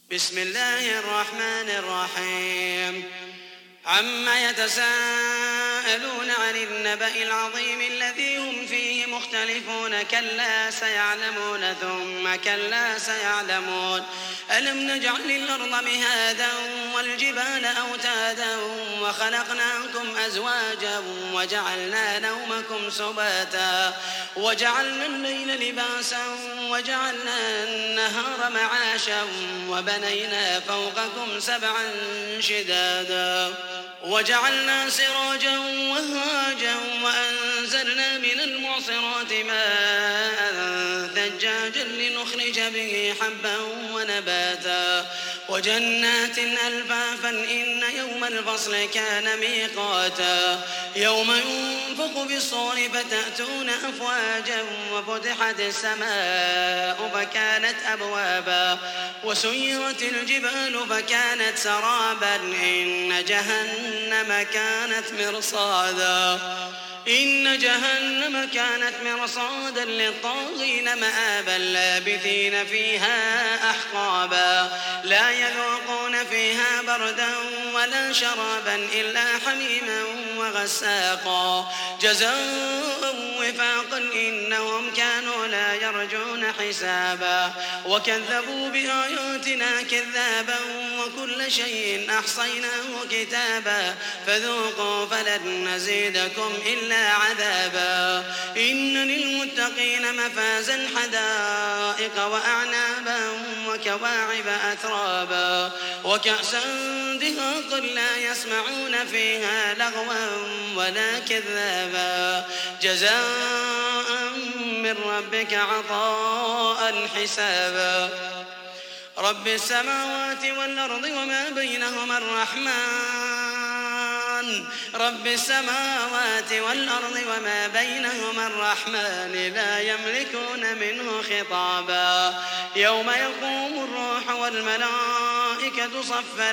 بسم الله الرحمن الرحيم عما يتساءلون عن النبأ العظيم الذي هم فيه مختلفون كلا سيعلمون ثم كلا سيعلمون ألم نجعل الأرض مهادا والجبال أوتادا وخلقناكم أزواجا وجعلنا نومكم سباتا وجعلنا الليل لباسا وجعلنا النهار معاشا وبنينا فوقكم سبعا شدادا وجعلنا سراجا وهاجا وأنزلنا من المعصرات ماء ثجاجا لنخرج به حبا ونباتا وجنات ألفافا إن يوم الفصل كان ميقاتا يوم ينفخ في الصور فتأتون أفواجا وفتحت السماء فكانت أبوابا وسيرت الجبال فكانت سرابا إن جهنم كانت مرصادا إن جهنم كانت مرصادا للطاغين مآبا لابثين فيها أحقابا لا يذوقون فيها بردا ولا شرابا إلا حميما وغساقا جزاء وفاقا إنهم كانوا لا يرجون حسابا وكذبوا بآياتنا كذابا وكل شيء أحصيناه كتابا فذوقوا فلن نزيدكم إلا عذابا إن للمتقين مفازا حدائق وأعنابا وكواعب أترابا وكأسا دهاقا لا يسمعون فيها لغوا ولا كذابا جزاء من ربك عطاء حسابا رب السماوات والأرض وما بينهما الرحمن رب السماوات والأرض وما بينهما الرحمن لا يملكون منه خطابا يوم يقوم الروح والملائكة صفا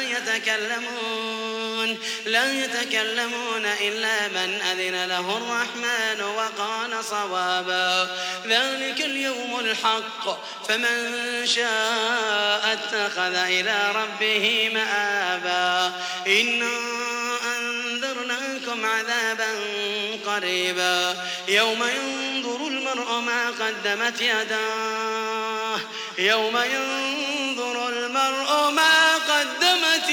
لا يتكلمون إلا من أذن له الرحمن وقال صوابا ذلك اليوم الحق فمن شاء اتخذ إلى ربه مآبا إنا أنذرناكم عذابا قريبا يوم ينظر المرء ما قدمت يداه يوم ينظر المرء ما قدمت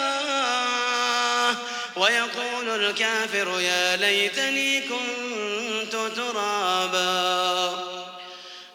يداه ويقول الكافر يا ليتني كنت